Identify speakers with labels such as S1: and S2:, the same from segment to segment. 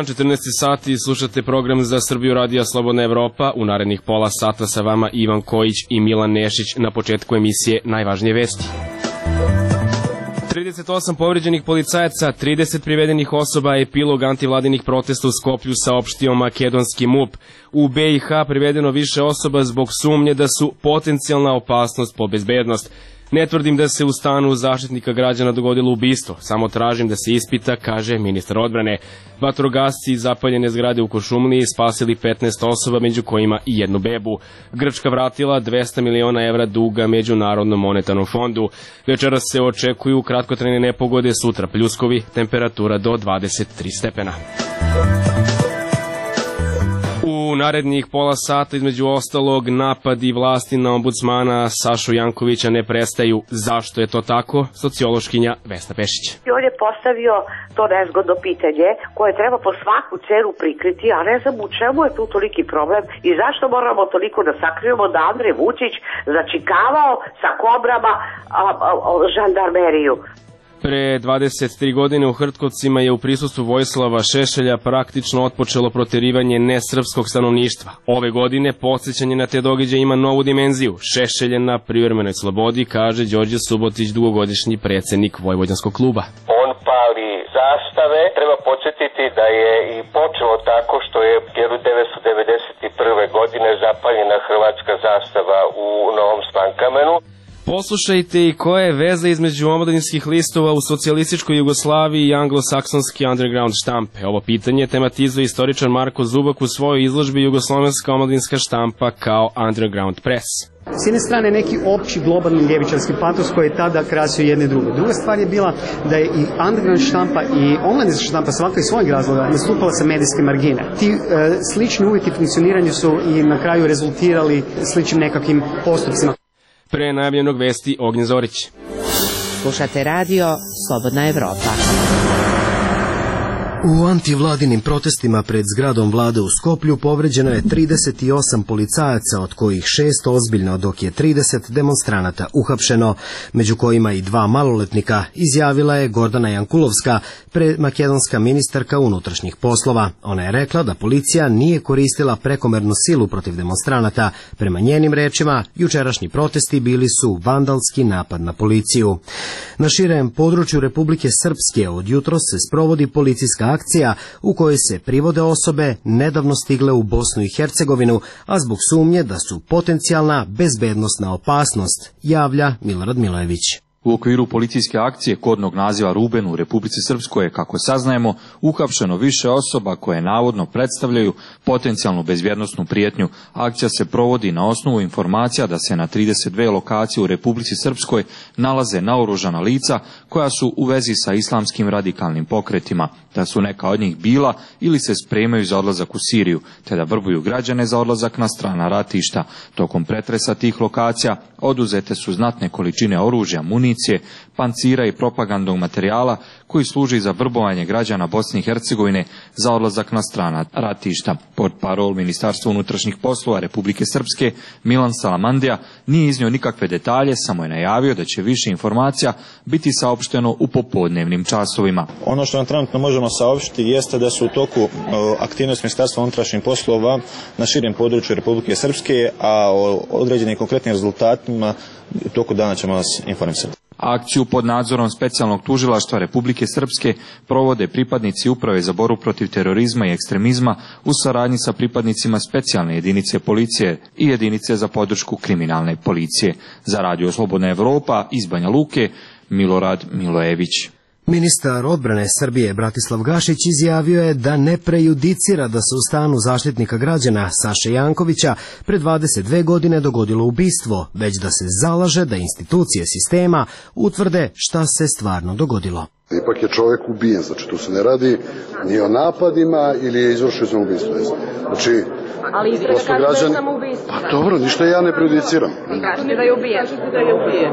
S1: 14 sati, slušate program Za Srbiju radija Slobodna Evropa. U narednih pola sata sa vama Ivan Kojić i Milan Nešić. Na početku emisije najvažnije vesti. 38 povređenih policajaca, 30 privedenih osoba, epilog antivladinih protesta u Skoplju, saopštio makedonski MUP. U BiH privedeno više osoba zbog sumnje da su potencijalna opasnost po bezbednost. Ne tvrdim da se u stanu Zaštitnika građana dogodilo ubistvo, samo tražim da se ispita, kaže ministar odbrane. Vatrogasci iz zapaljene zgrade u Kuršumliji spasili 15 osoba, među kojima i jednu bebu. Grčka vratila 200 miliona evra duga Međunarodnom monetarnom fondu. Večeras se očekuju kratkotrajne nepogode, sutra pljuskovi, temperatura do 23 stepena. U narednih pola sata, između ostalog, napadi vlasti na ombudsmana Sašu Jankovića ne prestaju. Zašto je to tako? Sociološkinja Vesna Pešić.
S2: On je postavio to nezgodno pitanje koje treba po svaku cenu prikriti, a ne znam u čemu je tu toliki problem i zašto moramo toliko da sakrijemo da Andrej Vučić začikavao sa kobrama žandarmeriju.
S1: Pre 23 godine u Hrtkovcima je u prisustvu Vojislava Šešelja praktično otpočelo proterivanje nesrpskog stanovništva. Ove godine podsjećanje na te događaje ima novu dimenziju. Šešelj je na privremenoj slobodi, kaže Đorđe Subotić, dugogodišnji predsednik Vojvođanskog kluba.
S3: On pali zastave. Treba podsjetiti da je i počelo tako što je 1991. godine zapaljena hrvatska zastava u Novom Slankamenu.
S1: Poslušajte i koja je veza između omladinskih listova u socijalističkoj Jugoslaviji i anglosaksonski underground štampe. Ovo pitanje tematizuje istoričar Marko Zubak u svojoj izložbi Jugoslovenska omladinska štampa kao underground press.
S4: S jedne strane neki opći globalni ljevičarski patos koji je tada krasio jedne druge. Druga stvar je bila da je i underground štampa i omladinska štampa svaka iz svojeg razloga nastupala sa medijske margine. Ti slični uvjeti funkcioniranja su i na kraju rezultirali sličnim nekakvim postupcima.
S1: Pre najavljenog vesti Ognjen Zorić.
S5: Slušate radio Slobodna Evropa.
S6: U antivladinim protestima pred zgradom vlade u Skoplju povređeno je 38 policajaca, od kojih 6 ozbiljno, dok je 30 demonstranata uhapšeno, među kojima i 2 maloletnika, izjavila je Gordana Jankulovska, makedonska ministarka unutrašnjih poslova. Ona je rekla da policija nije koristila prekomernu silu protiv demonstranata. Prema njenim rečima, jučerašnji protesti bili su vandalski napad na policiju. Na širem području Republike Srpske od jutros se sprovodi policijska akcija u kojoj se privode osobe nedavno stigle u Bosnu i Hercegovinu, a zbog sumnje da su potencijalna bezbednosna opasnost, javlja Milorad Milojević.
S7: U okviru policijske akcije kodnog naziva Ruben u Republici Srpskoj je, kako saznajemo, uhapšeno više osoba koje navodno predstavljaju potencijalnu bezbjednosnu prijetnju. Akcija se provodi na osnovu informacija da se na 32 lokacije u Republici Srpskoj nalaze naoružana lica koja su u vezi sa islamskim radikalnim pokretima, da su neka od njih bila ili se spremaju za odlazak u Siriju, te da vrbuju građane za odlazak na strana ratišta. Tokom pretresa tih lokacija oduzete su znatne količine oružja, municije, pancira i propagandnog materijala koji služi za vrbovanje građana Bosne i Hercegovine za odlazak na strana ratišta. Portparol Ministarstva unutrašnjih poslova Republike Srpske Milan Salamandija nije iznio nikakve detalje, samo je najavio da će više informacija biti saopšteno u popodnevnim časovima.
S8: Ono što nam trenutno možemo saopštiti jeste da su u toku aktivnosti Ministarstva unutrašnjih poslova na širem području Republike Srpske, a o određenim konkretnim rezultatima u toku dana ćemo vas informisati.
S7: Akciju pod nadzorom specijalnog tužilaštva Republike Srpske provode pripadnici Uprave za borbu protiv terorizma i ekstremizma u saradnji sa pripadnicima specijalne jedinice policije i jedinice za podršku kriminalne policije. Za radio Slobodna Evropa iz Banja Luke, Milorad Milojević.
S6: Ministar odbrane Srbije Bratislav Gašić izjavio je da ne prejudicira da se u stanu Zaštitnika građana Saše Jankovića pre 22 godine dogodilo ubistvo, već da se zalaže da institucije sistema utvrde šta se stvarno dogodilo.
S9: Ipak je čovjek ubijen, znači tu se ne radi ni o napadima ili je izvršio samoubistvo. Znači,
S10: ali istraga kaže da je samoubistvo.
S9: Pa dobro, ništa ja ne prejudiciram.
S10: Vi kažete da je ubijen.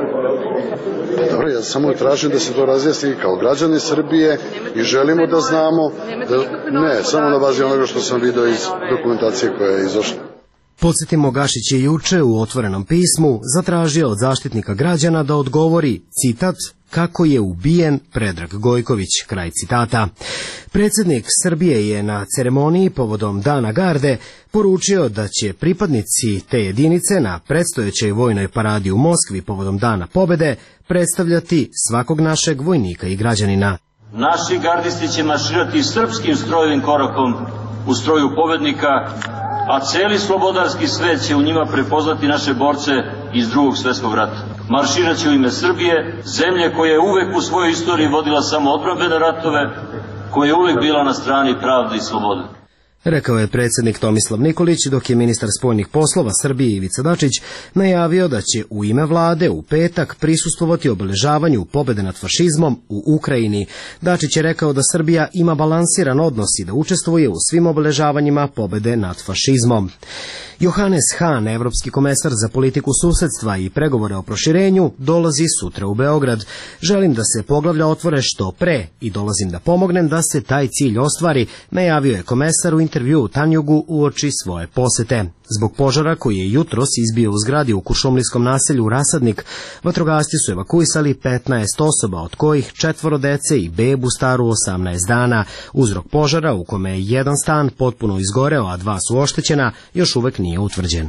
S9: Pa dobro, ja samo tražim da se to razjasni kao građani Srbije i želimo da znamo. Ne, samo na bazi onoga što sam vidio iz dokumentacije koja je izašla.
S6: Podsjetimo, Gašić je juče u otvorenom pismu zatražio od Zaštitnika građana da odgovori, citat, kako je ubijen Predrag Gojković, kraj citata. Predsjednik Srbije je na ceremoniji povodom Dana garde poručio da će pripadnici te jedinice na predstojećoj vojnoj paradi u Moskvi povodom Dana pobede predstavljati svakog našeg vojnika i građanina.
S11: Naši gardisti će marširati srpskim strojevim korakom u stroju pobednika, a celi slobodarski svet će u njima prepoznati naše borce iz Drugog svjetskog rata. Marširat će u ime Srbije, zemlje koja je uvek u svojoj istoriji vodila samo odbrambene ratove, koja je uvek bila na strani pravde i slobode.
S6: Rekao je predsjednik Tomislav Nikolić, dok je ministar spoljnih poslova Srbije Ivica Dačić najavio da će u ime vlade u petak prisustvovati obeležavanju pobede nad fašizmom u Ukrajini. Dačić je rekao da Srbija ima balansiran odnos i da učestvuje u svim obeležavanjima pobede nad fašizmom. Johannes Hahn, evropski komesar za politiku susedstva i pregovore o proširenju, dolazi sutra u Beograd. Želim da se poglavlja otvore što pre i dolazim da pomognem da se taj cilj ostvari, najavio je komesar u intervju u Tanjugu uoči svoje posete. Zbog požara koji je jutros izbio u zgradi u kuršumlijskom naselju Rasadnik, vatrogasci su evakuisali 15 osoba, od kojih 4 dece i bebu staru 18 dana. Uzrok požara, u kome je jedan stan potpuno izgoreo, a 2 su oštećena, još uvek nije utvrđen.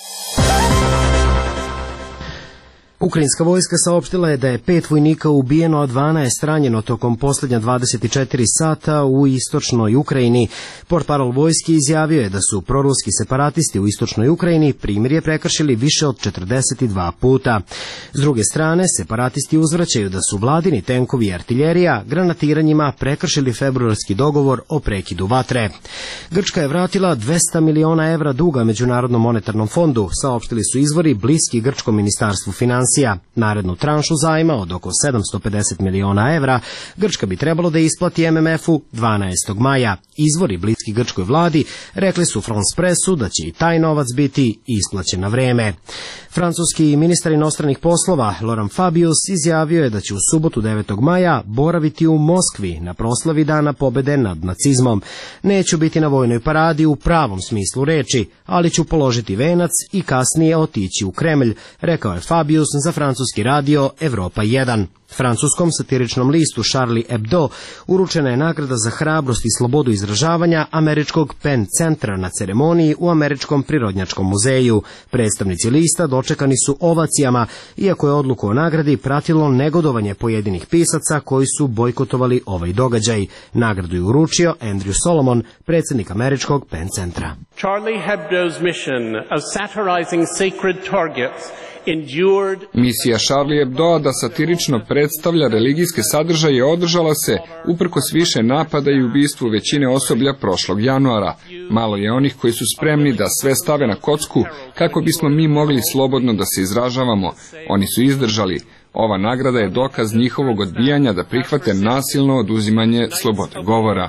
S6: Ukrajinska vojska saopštila je da je 5 vojnika ubijeno, a 12 ranjeno tokom posljednja 24 sata u istočnoj Ukrajini. Portparol vojske izjavio je da su proruski separatisti u istočnoj Ukrajini primirje prekršili više od 42 puta. S druge strane, separatisti uzvraćaju da su vladini tenkovi i artiljerija granatiranjima prekršili februarski dogovor o prekidu vatre. Grčka je vratila 200 miliona evra duga Međunarodnom monetarnom fondu, saopštili su izvori bliski grčkom ministarstvu financija. Narednu tranšu zajma od oko 750 miliona evra Grčka bi trebalo da isplati MMF-u 12. maja. Izvori bliski grčkoj vladi rekli su France Pressu da će i taj novac biti isplaćen na vreme. Francuski ministar inostranih poslova Laurent Fabius izjavio je da će u subotu 9. maja boraviti u Moskvi na proslavi Dana pobede nad nacizmom. Neću biti na vojnoj paradi u pravom smislu reči, ali ću položiti venac i kasnije otići u Kremlj, rekao je Fabius za francuski radio Evropa 1. Francuskom satiričnom listu Charlie Hebdo uručena je nagrada za hrabrost i slobodu izražavanja američkog Penn centra na ceremoniji u Američkom prirodnjačkom muzeju. Predstavnici lista dočekani su ovacijama, iako je odluku o nagradi pratilo negodovanje pojedinih pisaca koji su bojkotovali ovaj događaj. Nagradu je uručio Andrew Solomon, predsjednik američkog Penn centra.
S12: Charlie Hebdo's mission of satirizing sacred targets
S13: Misija Charlie Hebdoa da satirično predstavlja religijske sadržaje održala se uprkos više napada i ubistvu većine osoblja prošlog januara. Malo je onih koji su spremni da sve stave na kocku kako bismo mi mogli slobodno da se izražavamo. Oni su izdržali. Ova nagrada je dokaz njihovog odbijanja da prihvate nasilno oduzimanje slobode govora.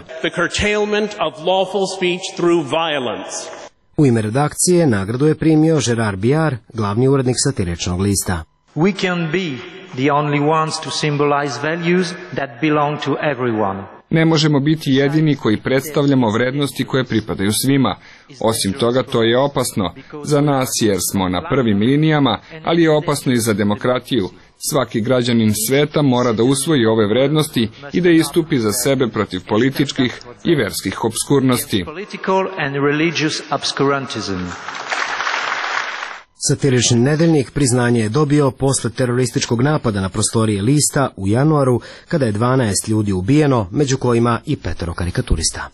S6: U ime redakcije nagradu je primio Gerard Biar, glavni urednik satiričnog lista.
S14: We can be the only ones to symbolize values that belong to everyone.
S13: Ne možemo biti jedini koji predstavljamo vrednosti koje pripadaju svima. Osim toga, to je opasno za nas jer smo na prvim linijama, ali je opasno i za demokratiju. Svaki građanin sveta mora da usvoji ove vrednosti i da istupi za sebe protiv političkih i verskih obskurnosti.
S6: Satirični nedeljnik priznanje je dobio posle terorističkog napada na prostorije lista u januaru, kada je 12 ljudi ubijeno, među kojima i 5 karikaturista.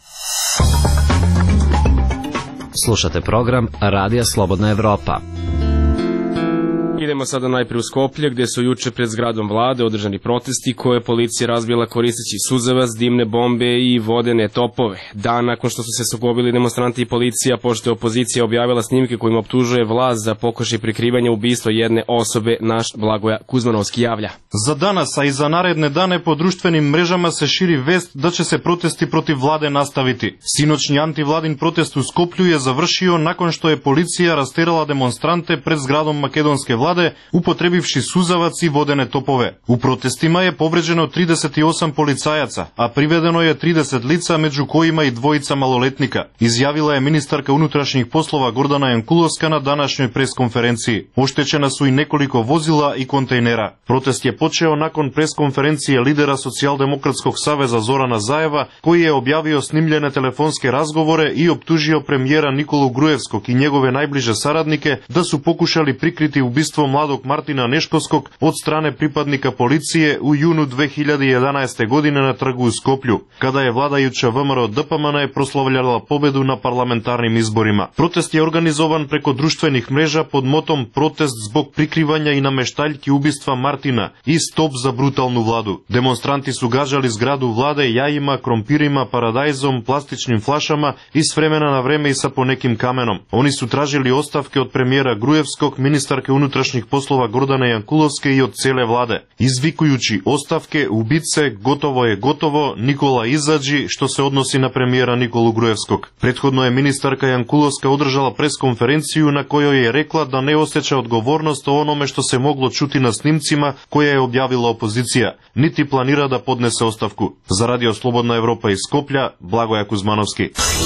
S15: Slušate program Radija Slobodna Evropa.
S1: Idemo sada najprije u Skoplje, gdje su juče pred zgradom vlade održani protesti koje je policija razbila koristeći suzavac, dimne bombe i vodene topove. Dan nakon što su se sukobili demonstranti i policija, pošto je opozicija objavila snimke kojim optužuje vlast za pokušaj prikrivanja ubistva jedne osobe, naš Blagoja Kuzmanovski javlja.
S16: За danas, a i za naredne dane po društvenim mrežama se širi vest da će se protesti protiv vlade nastaviti. Sinoćni antivladin protest u Skoplju je završio nakon što je policija rasterala demonstrante pred zgradom makedonske vlade vlade, upотребивши сузаваc и водене топове. У протестима е повреđено 38 полицајаца, а приведено е 30 лица, меѓу којима и двојица малолетника, изјавила е министарка унутрашних послова Гордана Јанкуловска на данашњој пресконференцiji. Оштечена су и неколико возила и контејнера. Протест je počeo nakon preskonferencije lidera Socijaldemokratskog saveza Zorana Zaeva, koji je objavio snimljene telefonske razgovore i optužio premijera Nikolu Grujevskog i njegove najbliže saradnike da su pokušali prikriti ubistvo mladog Martina Neškovskog od strane pripadnika policije u junu 2011. godine na trgu u Skoplju, kada je vladajuća VMRO DPMN je proslavljala pobedu na parlamentarnim izborima. Protest je organizovan preko društvenih mreža pod motom Protest zbog prikrivanja i nameštaljki ubistva Martina i Stop za brutalnu vladu. Demonstranti su gađali zgradu vlade jajima, krompirima, paradajzom, plastičnim flašama i s vremena na vreme i sa ponekim kamenom. Oni su tražili ostavke od premijera Grujevskog, ministarke unutrašnjih poslova Gordane Jankulovske i od cele vlade, izvikujući ostavke, ubice, gotovo je gotovo, Nikola izađi, što se odnosi na premijera Nikolu Grujevskog. Prethodno je ministarka Jankulovska održala preskonferenciju na kojoj je rekla da ne osjeća odgovornost o onome što se moglo čuti na snimcima koje je objavila opozicija, niti planira da podnese ostavku. Za Radio Slobodna Evropa iz Skoplja, Blagoja Kuzmanovski.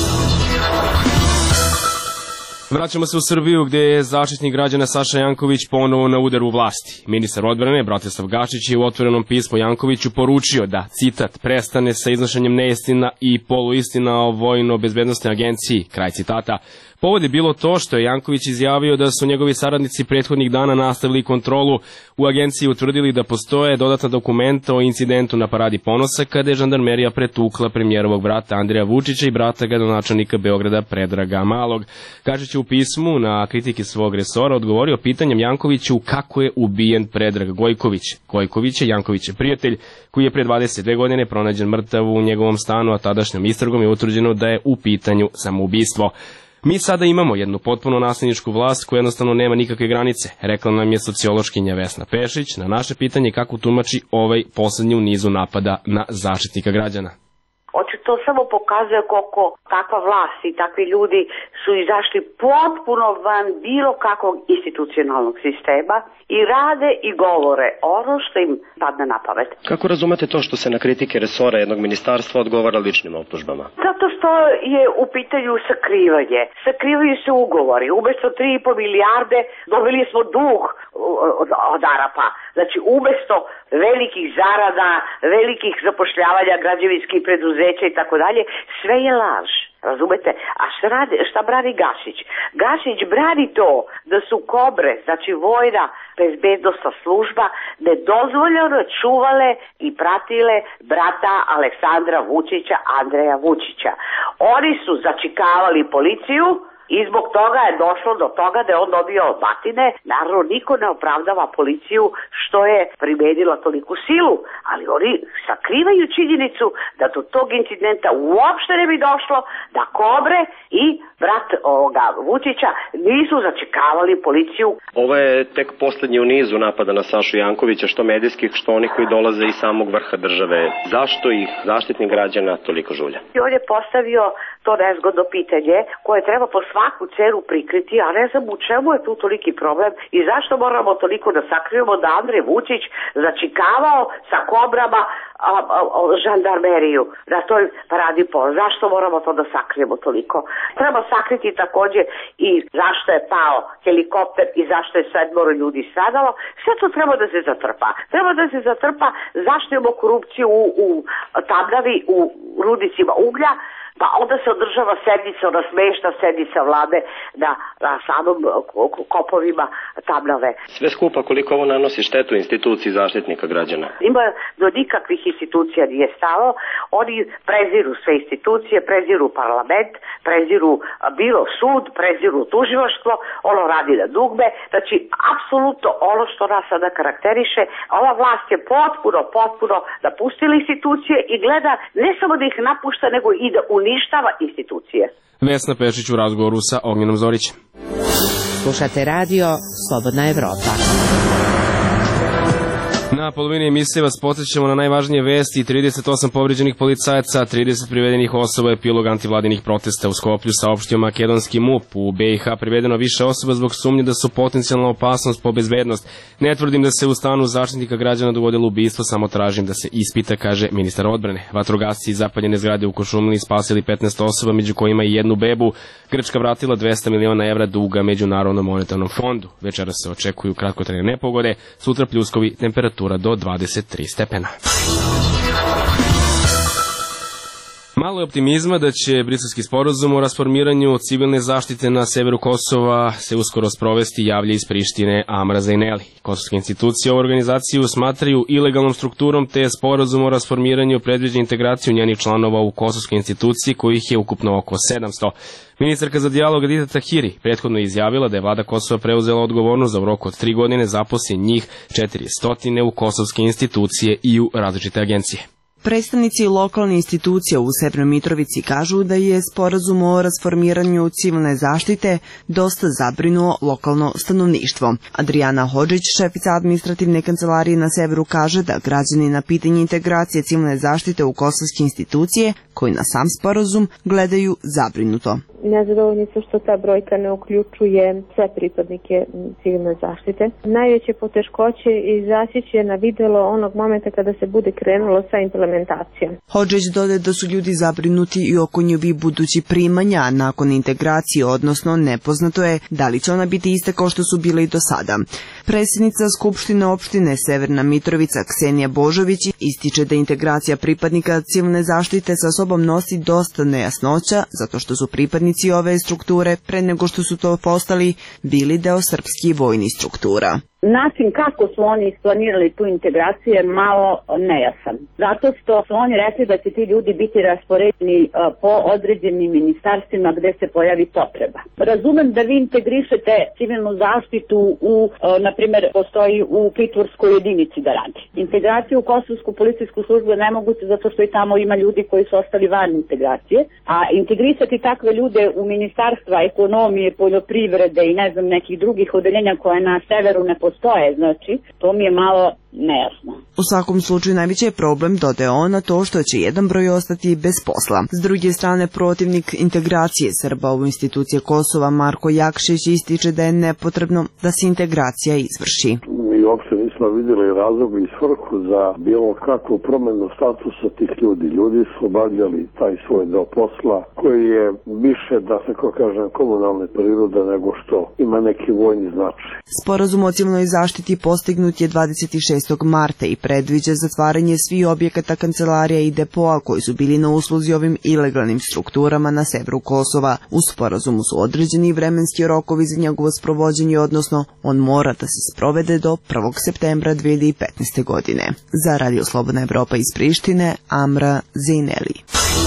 S1: Vraćamo se u Srbiju gdje je zaštitnik građana Saša Janković ponovo na udaru vlasti. Ministar odbrane Bratislav Gašić je u otvorenom pismu Jankoviću poručio da, citat, prestane sa iznošenjem neistina i poluistina o Vojno-bezbednostnoj agenciji, kraj citata. Povod je bilo to što je Janković izjavio da su njegovi saradnici prethodnih dana nastavili kontrolu u agenciji, utvrdili da postoje dodatna dokumenta o incidentu na Paradi ponosa kada je žandarmerija pretukla premijerovog brata Andreja Vučića i brata gradonačelnika Beograda Predraga Malog. Gašić je u pismu na kritike svog resora odgovorio pitanjem Jankoviću kako je ubijen Predrag Gojković. Gojković je Jankovićev prijatelj koji je pre 22 godine pronađen mrtav u njegovom stanu, a tadašnjom istragom je utvrđeno da je u pitanju samoubistvo. Mi sada imamo jednu potpuno nasilničku vlast koja jednostavno nema nikakve granice, rekla nam je sociološkinja Vesna Pešić na naše pitanje kako tumači ovaj poslednji u nizu napada na zaštitnika građana.
S2: Očito samo pokazuje koliko takva vlast i takvi ljudi su izašli potpuno van bilo kakvog institucionalnog sistema i rade i govore ono što im padne na pamet.
S17: Kako razumete to što se na kritike resora jednog ministarstva odgovara ličnim optužbama?
S2: Zato što je u pitanju sakrivanje. Sakrivaju se ugovori. Umesto 3,5 milijarde dobili smo dug od Arapa. Znači, umesto velikih zarada, velikih zapošljavanja građevinskih preduzeća i tako dalje, sve je laž. Razumete? A šta brani Gašić? Gašić brani to da su Kobre, znači vojna bezbednosna služba, nedozvoljeno čuvale i pratile brata Aleksandra Vučića, Andreja Vučića. Oni su začikavali policiju i zbog toga je došlo do toga da je on dobio batine. Naravno, niko ne opravdava policiju što je primenila toliku silu, ali oni sakrivaju činjenicu da do tog incidenta uopšte ne bi došlo, da Kobre i brat Vučića nisu začekavali policiju.
S17: Ovo je tek poslednji u nizu napada na Sašu Jankovića, što medijskih, što onih koji dolaze iz samog vrha države. Zašto ih zaštitnik građana toliko žulja?
S2: I on je postavio to nezgodno pitanje koje treba po svaku cenu prikriti, a ne znam u čemu je tu toliki problem i zašto moramo toliko da sakrijemo da Andrej Vučić začikavao sa Kobrama žandarmeriju na toj Paradi ponosa. Zašto moramo to da sakrijemo toliko? Treba sakriti takođe i zašto je pao helikopter i zašto je 7 ljudi stradalo. Sve to treba da se zatrpa. Treba da se zatrpa zašto imamo korupciju u Tamnavi, u rudnicima uglja, pa onda se održava sednica, ona smešna sednica vlade na samom kopovima Tamnave.
S17: Sve skupa koliko ovo nanosi štetu instituciji zaštitnika građana?
S2: Ima do nikakvih institucija nije stalo. Oni preziru sve institucije, preziru parlament, preziru bilo sud, preziru tužilaštvo, ono radi na dugme. Znači, apsolutno ono što nas sada karakteriše, ova vlast je potpuno napustila institucije i gleda ne samo da ih napušta, nego i da uništava institucije.
S1: Vesna Pešić u razgovoru sa Ognjenom Zorićem.
S5: Slušate radio Slobodna Evropa.
S1: Na polovini emisije vas podsjećamo na najvažnije vesti: 38 povređenih policajaca, 30 privedenih osoba, epilog antivladinih protesta u Skoplju, saopštio makedonski MUP. U BiH privedeno više osoba zbog sumnje da su potencijalna opasnost po bezbednost. Ne tvrdim da se u stanu Zaštitnika građana dogodilo ubistvo, samo tražim da se ispita, kaže ministar odbrane. Vatrogasci iz zapaljene zgrade u Košumliji spasili 15 osoba, među kojima i jednu bebu. Grčka vratila 200 miliona evra duga Međunarodnom monetarnom fondu. Večeras se očekuju kratkotrajne nepogode, sutra pljuskovi, temperatura do 23 stepena. Malo je optimizma da će briselski sporazum o rasformiranju civilne zaštite na severu Kosova se uskoro sprovesti, javlja iz Prištine Amra Zajneli. Kosovske institucije ovu organizaciju smatraju ilegalnom strukturom, te sporazum o rasformiranju predviđa integraciju njenih članova u kosovske institucije, kojih je ukupno oko 700. Ministarka za dijalog Adita Tahiri prethodno izjavila da je vlada Kosova preuzela odgovornost da u roku od 3 godine zaposli njih 400 u kosovske institucije i u različite agencije.
S18: Predstavnici lokalne institucije u Severnoj Mitrovici kažu da je sporazum o rasformiranju civilne zaštite dosta zabrinuo lokalno stanovništvo. Adriana Hodžić, šefica administrativne kancelarije na severu, kaže da građani na pitanje integracije civilne zaštite u kosovske institucije, koji na sam sporazum gledaju zabrinuto.
S19: Nezadovoljni su što ta brojka ne uključuje sve pripadnike civilne zaštite. Najveće poteškoće izaći će na videlo onog momenta kada se bude krenulo sa implementacijom.
S18: Hodžić dodaje da su ljudi zabrinuti i oko njihovih budućih primanja nakon integracije, odnosno nepoznato je da li će ona biti ista kao što su bile i do sada. Predsjednica Skupštine opštine Severna Mitrovica Ksenija Božović ističe da integracija pripadnika civilne zaštite sa sobom nosi dosta nejasnoća, zato što su pripadnici ove strukture, pre nego što su to postali, bili deo srpskih vojnih struktura.
S20: Način kako su oni isplanirali tu integraciju je malo nejasan. Zato što su oni rekli da će ti ljudi biti raspoređeni po određenim ministarstvima gde se pojavi potreba. Razumem da vi integrišete civilnu zaštitu na primjer, postoji u pritvorskoj jedinici da radi. Integraciju u kosovsku policijsku službu je nemoguće zato što i tamo ima ljudi koji su ostali van integracije, a integrisati takve ljude u ministarstva ekonomije, poljoprivrede i ne znam nekih drugih odeljenja koje na severu ne postoje, znači, to mi je malo nejasno.
S18: U svakom slučaju najveći je problem, dodaje ona, to što će jedan broj ostati bez posla. S druge strane, protivnik integracije Srba u institucije Kosova Marko Jakšić ističe da je nepotrebno da se integracija izvrši.
S21: Mi uopšte nismo vidjeli razlog i svrhu za bilo kakvu promenu statusa tih ljudi. Ljudi su obavljali taj svoj deo posla koji je više, da se kažem, komunalne prirode nego što ima neki vojni značaj.
S18: Sporazum o civilnoj zaštiti postignut je 26. marta i predviđa zatvaranje svih objekata, kancelarija i depoa koji su bili na usluzi ovim ilegalnim strukturama na severu Kosova. U sporazumu su određeni vremenski rokovi za njegovo sprovođenje, odnosno on mora da se sprovede do 1. septembra 2015. godine. Za Radio Slobodna Evropa iz Prištine, Amra Zajneli.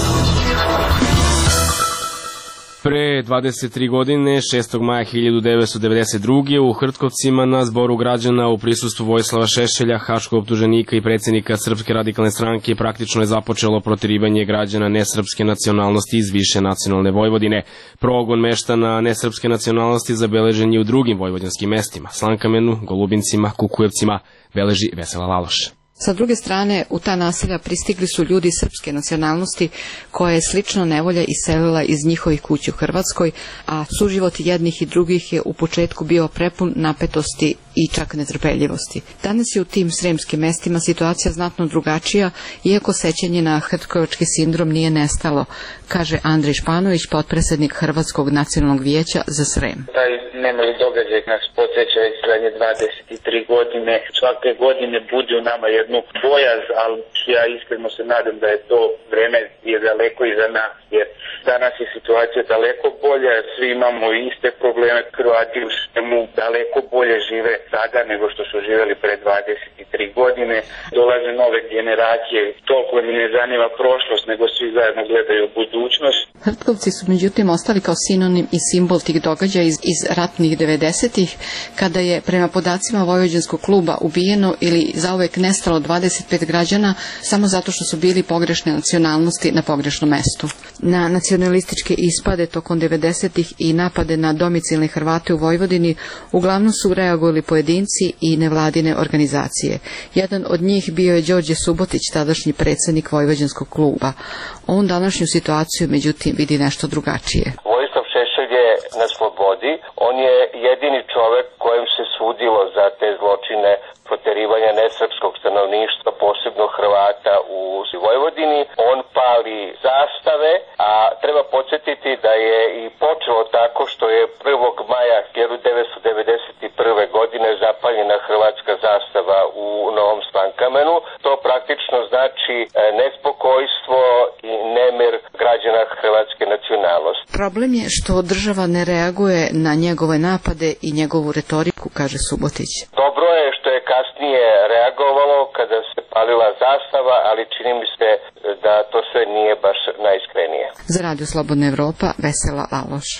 S1: Pre 23 godine, 6. maja 1992. u Hrtkovcima na zboru građana u prisustvu Vojislava Šešelja, haškog optuženika i predsjednika Srpske radikalne stranke, praktično je započelo proterivanje građana nesrpske nacionalnosti iz više nacionalne Vojvodine. Progon meštana nesrpske nacionalnosti zabeležen je u drugim vojvođanskim mestima, Slankamenu, Golubincima, Kukujevcima, beleži Vesela Laloš.
S22: Sa druge strane, u ta naselja pristigli su ljudi srpske nacionalnosti koje je slično nevolja iselila iz njihovih kuća u Hrvatskoj, a suživot jednih i drugih je u početku bio prepun napetosti i čak netrpeljivosti. Danas je u tim sremskim mestima situacija znatno drugačija, iako sećanje na hrtkovački sindrom nije nestalo, kaže Andrej Španović, potpredsjednik Hrvatskog nacionalnog vijeća za Srem.
S23: Taj nemali događaj nas podsjeća iz zadnje 23 godine. Svake godine budi u nama jednu bojaz, ali ja iskreno se nadam da je to vreme je daleko iza nas, jer danas je situacija daleko bolja, svi imamo iste probleme, Hrvati u svemu daleko bolje žive sada nego što su živjeli pre 23 godine. Dolaze nove generacije, toliko mi ne zanima prošlost, nego svi zajedno gledaju budućnost.
S22: Hrtkovci su međutim ostali kao sinonim i simbol tih događaja iz ratnih 90-ih, kada je prema podacima Vojvođanskog kluba ubijeno ili zauvek nestalo 25 građana samo zato što su bili pogrešne nacionalnosti na pogrešnom mestu. Na nacionalističke ispade tokom 90-ih i napade na domicilne Hrvate u Vojvodini uglavnom su reagovali pojedinci i nevladine organizacije. Jedan od njih bio je Đorđe Subotić, tadašnji predsjednik Vojvođanskog kluba. On današnju situaciju, međutim, vidi nešto drugačije.
S3: Vojislav Šešelj je na slobodi. On je jedini čovek kojem se sudilo za te zločine proterivanja nesrpskog stanovništva, posebno Hrvata u Vojvodini. On pali zastave, a treba podsjetiti da je i počelo tako što je 1. maja 1991. godine zapaljena hrvatska zastava u Novom Slankamenu. To praktično znači nespokojstvo i nemir građana hrvatske nacionalnosti.
S22: Problem je što država ne reaguje na njegove napade i njegovu retoriku, kaže Subotić.
S3: Dobro je što je kasnije reagovalo kada se palila zastava, ali čini mi se da to sve nije baš najiskrenije.
S22: Za Radio Slobodna Evropa, Vesela Laloš.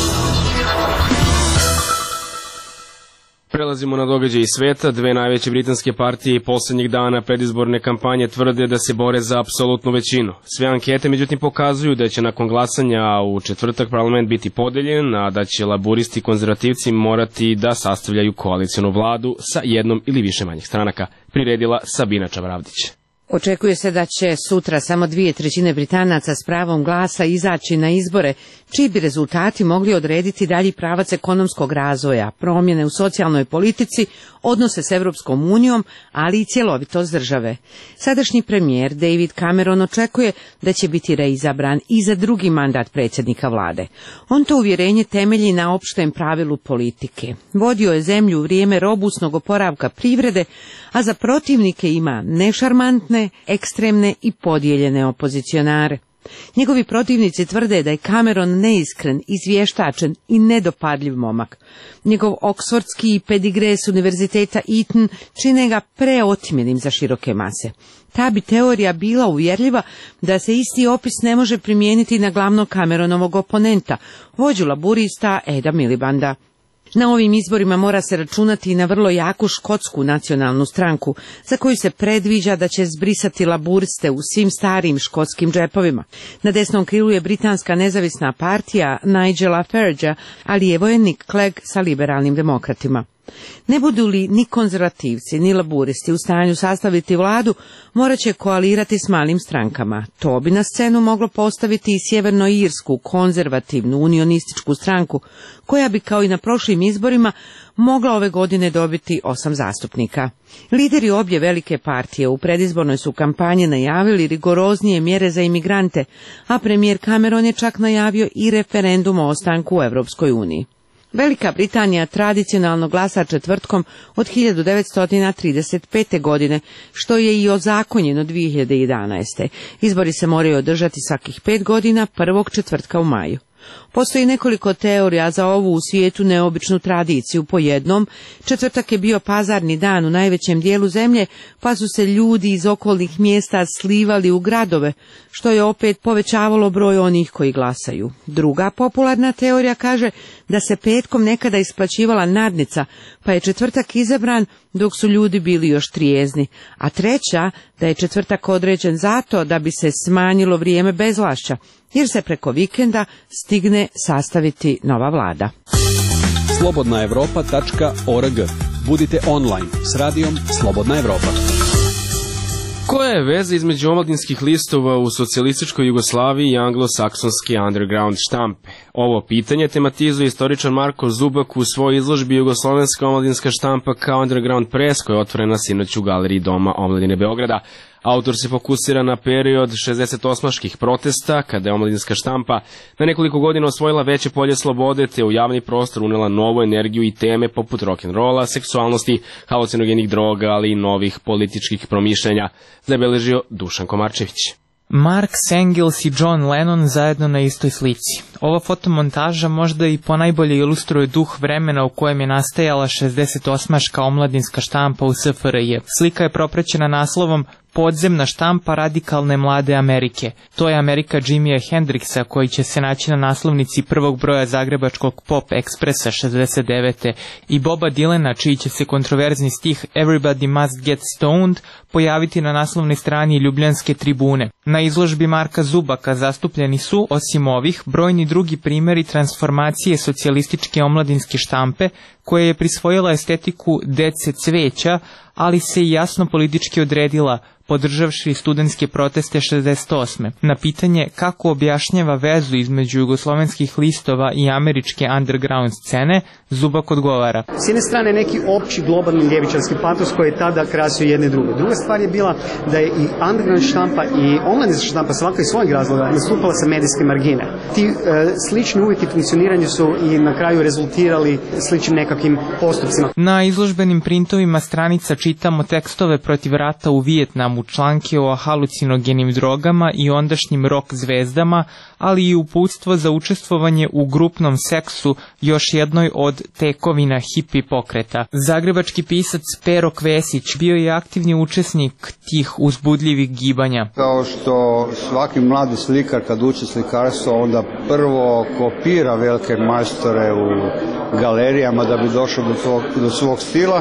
S1: Prelazimo na događaj iz sveta. Dve najveće britanske partije poslednjih dana predizborne kampanje tvrde da se bore za apsolutnu većinu. Sve ankete međutim pokazuju da će nakon glasanja u četvrtak parlament biti podeljen, a da će laburisti i konzervativci morati da sastavljaju koalicionu vladu sa jednom ili više manjih stranaka, priredila Sabina Čavravdić.
S5: Očekuje se da će sutra samo 2/3 Britanaca s pravom glasa izaći na izbore, čiji bi rezultati mogli odrediti dalji pravac ekonomskog razvoja, promjene u socijalnoj politici, odnose s Evropskom unijom, ali i cjelovitost države. Sadašnji premijer David Cameron očekuje da će biti reizabran i za drugi mandat predsjednika vlade. On to uvjerenje temelji na opštem pravilu politike. Vodio je zemlju u vrijeme robusnog oporavka privrede, a za protivnike ima nešarmantne, ekstremne i podijeljene opozicionare. Njegovi protivnici tvrde da je Cameron neiskren, izvještačen i nedopadljiv momak. Njegov oksfordski pedigre s univerziteta Eton čine ga preotimjenim za široke mase. Ta bi teorija bila uvjerljiva da se isti opis ne može primijeniti na glavnog Cameronovog oponenta, vođu laburista Eda Milibanda. Na ovim izborima mora se računati i na vrlo jaku škotsku nacionalnu stranku, za koju se predviđa da će zbrisati laburiste u svim starim škotskim džepovima. Na desnom krilu je britanska nezavisna partija Nigela Faragea, a lijevo je Nick Clegg sa liberalnim demokratima. Ne budu li ni konzervativci, ni laburisti u stanju sastaviti vladu, morat će koalirati s malim strankama. To bi na scenu moglo postaviti i sjevernoirsku konzervativnu unionističku stranku, koja bi kao i na prošlim izborima mogla ove godine dobiti 8 zastupnika. Lideri obje velike partije u predizbornoj su kampanji najavili rigoroznije mjere za imigrante, a premijer Cameron je čak najavio i referendum o ostanku u Evropskoj uniji. Velika Britanija tradicionalno glasa četvrtkom od 1935. godine, što je i ozakonjeno 2011. Izbori se moraju održati svakih 5 godina, prvog četvrtka u maju. Postoji nekoliko teorija za ovu u svijetu neobičnu tradiciju. Po jednom, četvrtak je bio pazarni dan u najvećem dijelu zemlje, pa su se ljudi iz okolnih mjesta slivali u gradove, što je opet povećavalo broj onih koji glasaju. Druga popularna teorija kaže da se petkom nekada isplaćivala nadnica, pa je četvrtak izabran dok su ljudi bili još trijezni, a treća da je četvrtak određen zato da bi se smanjilo vrijeme bezvlašća, jer se preko vikenda stigne sastaviti nova vlada.
S4: slobodnaevropa.org. Budite online s radijom Slobodna Evropa.
S1: Koja je veza između omladinskih listova u socijalističkoj Jugoslaviji i anglosaksonske underground štampe? Ovo pitanje tematizuje istoričar Marko Zubak u svojoj izložbi Jugoslovenska omladinska štampa kao underground press, koja je otvorena sinoć u galeriji Doma omladine Beograda. Autor se fokusira na period 68-ških protesta, kada je omladinska štampa na nekoliko godina osvojila veće polje slobode, te u javni prostor unela novu energiju i teme poput rock'n'rolla, seksualnosti, halucinogenih droga, ali i novih političkih promišljenja, zabeležio Dušan Komarčević.
S8: Marks Engels i John Lennon zajedno na istoj slici. Ova fotomontaža možda i ponajbolje ilustruje duh vremena u kojem je nastajala 68-ška omladinska štampa u SFRJ. Slika je propraćena naslovom podzemna štampa radikalne mlade Amerike. To je Amerika Jimija Hendrixa koji će se naći na naslovnici prvog broja zagrebačkog Pop Expressa 69. i Boba Dylana, čiji će se kontroverzni stih Everybody Must Get Stoned pojaviti na naslovnoj strani Ljubljanske tribune. Na izložbi Marka Zubaka zastupljeni su, osim ovih, brojni drugi primjeri transformacije socijalističke omladinske štampe, koja je prisvojila estetiku dece cveća, ali se i jasno politički odredila, podržavši studentske proteste 68. Na pitanje kako objašnjava vezu između jugoslovenskih listova i američke underground scene, Zubak odgovara.
S7: S jedne strane neki opći globalni ljevičarski patos koji je tada krasio jedne druge. Druga stvar je bila da je i underground štampa i omladinska štampa svaka iz svojeg razloga nastupala sa medijske margine. Ti slični uvjeti funkcioniranja su i na kraju rezultirali sličnim nekakvim postupcima.
S8: Na izložbenim printovima stranica čitamo tekstove protiv rata u Vijetnamu, članke o halucinogenim drogama i ondašnjim rock zvezdama, ali i uputstvo za učestvovanje u grupnom seksu, još jednoj od tekovina hipi pokreta. Zagrebački pisac Pero Kvesić bio je aktivni učesnik tih uzbudljivih gibanja.
S9: Kao što svaki mladi slikar kad uči slikarstvo onda prvo kopira velike majstore u galerijama da bi došao do svog stila.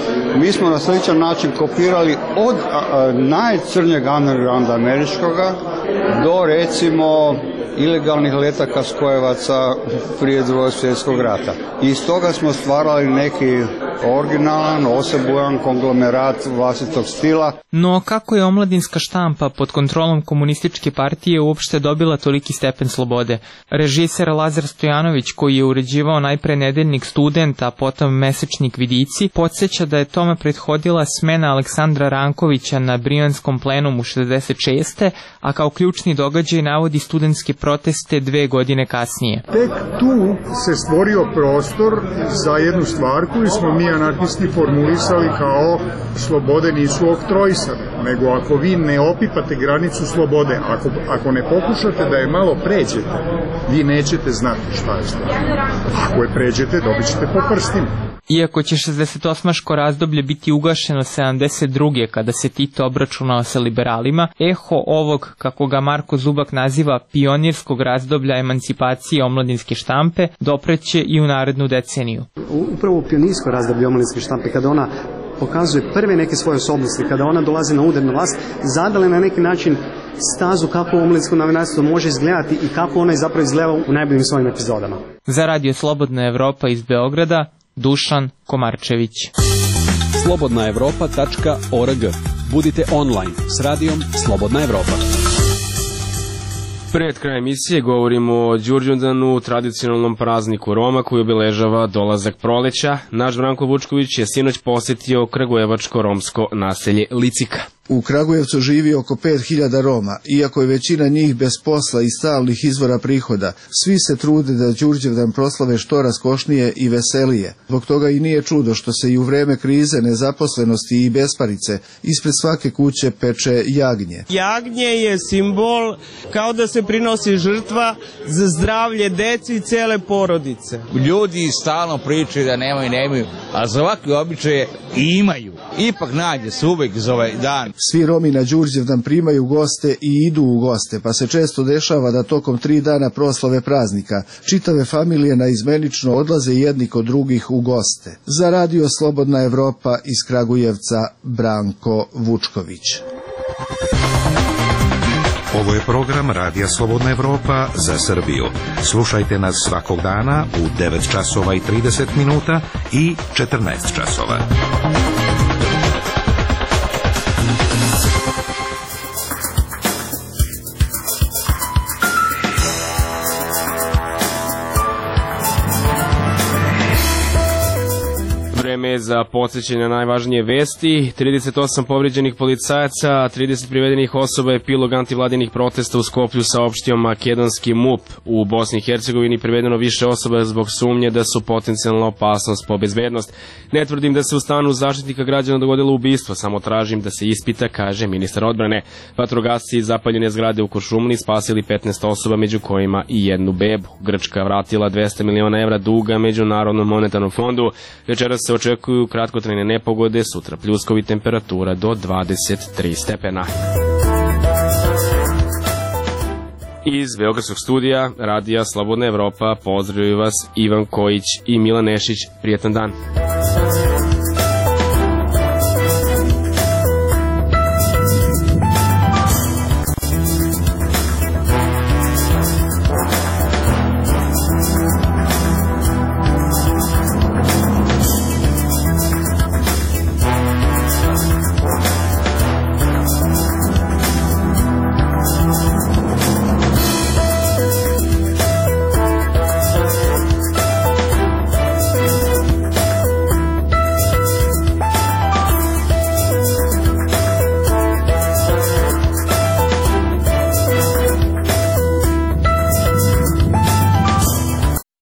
S9: Mi smo na sličan način kopirali od najcrnjeg undergrounda američkoga do recimo ilegalnih letaka skojevaca prije Drugog svjetskog rata. I iz toga smo stvarali neki originalan, osebujan konglomerat vlastitog stila.
S8: No kako je omladinska štampa pod kontrolom komunističke partije uopšte dobila toliki stepen slobode? Režiser Lazar Stojanović, koji je uređivao najpre nedeljnik Student, a potom mesečnik Vidici, podsjeća da je tome prethodila smena Aleksandra Rankovića na Brijanskom plenumu 66. a kao ključni događaj navodi studentske proteste 2 godine kasnije.
S10: Tek tu se stvorio prostor za jednu stvar koju smo mi anarhisti formulisali kao slobode nisu oktrojisane, nego ako vi ne opipate granicu slobode, ako ne pokušate da je malo pređete, vi nećete znati šta je stvar. Ako je pređete, dobit ćete po prstima.
S8: Iako će 68. razdoblje biti ugašeno 72. kada se Tito obračunao sa liberalima, eho ovog, kako ga Marko Zubak naziva, pionirskog razdoblja emancipacije omladinske štampe, dopreće i u narednu deceniju.
S7: Upravo pionirsko razdoblje omladinske štampe, kada ona pokazuje prve neke svoje osobnosti, kada ona dolazi na udar na vlast, zadala na neki način stazu kako omladinsko novinarstvo može izgledati i kako ona je zapravo izgledala u najboljim svojim epizodama.
S8: Za Radio Slobodna Evropa iz Beograda, Dušan Komarčević.
S4: slobodnaevropa.org. Budite online s radijom Slobodna Evropa.
S1: Pred krajem emisije govorimo o Đurđundanu, tradicionalnom prazniku Roma koji obeležava dolazak proleća. Naš Branko Vučković je sinoć posjetio kragujevačko-romsko naselje Licika.
S24: U Kragujevcu živi oko 5000 Roma, iako je većina njih bez posla i stalnih izvora prihoda. Svi se trude da Đurđevdan proslave što raskošnije i veselije. Zbog toga i nije čudo što se i u vreme krize, nezaposlenosti i besparice ispred svake kuće peče jagnje.
S25: Jagnje je simbol kao da se prinosi žrtva za zdravlje deci i cele porodice.
S26: Ljudi stalno pričaju da nemaju, a za ovakve običaje i imaju. Ipak nađe se uvek za ovaj dan.
S24: Svi Romi na Đurđevdan primaju goste i idu u goste, pa se često dešava da tokom 3 dana proslave praznika čitave familije naizmenično odlaze jedni kod drugih u goste. Za Radio Slobodna Evropa iz Kragujevca, Branko Vučković.
S27: Ovo je program Radija Slobodna Evropa za Srbiju. Slušajte nas svakog dana u 9 časova i 30 minuta i 14 časova.
S1: Vreme za podsjećanje na najvažnije vesti. 38 povrijeđenih policajaca, 30 privedenih osoba je epilog antivladinih protesta u Skoplju, saopštio makedonski MUP. U Bosni i Hercegovini privedeno više osoba zbog sumnje da su potencijalna opasnost po bezbednost. Ne tvrdim da se u stanu Zaštitnika građana dogodilo ubistvo, samo tražim da se ispita, kaže ministar odbrane. Vatrogasci iz zapaljene zgrade u Kuršumliji spasili 15 osoba, među kojima i jednu bebu. Grčka vratila 200 miliona evra duga Međunarodnom monetarnom fondu. Večeras se očekuju kratkotrajne nepogode, sutra pljuskovi, temperatura do 23 stepena. Iz Beogradskog studija Radija Slobodna Evropa pozdravljaju vas Ivan Kojić i Milan Nešić. Prijetan dan.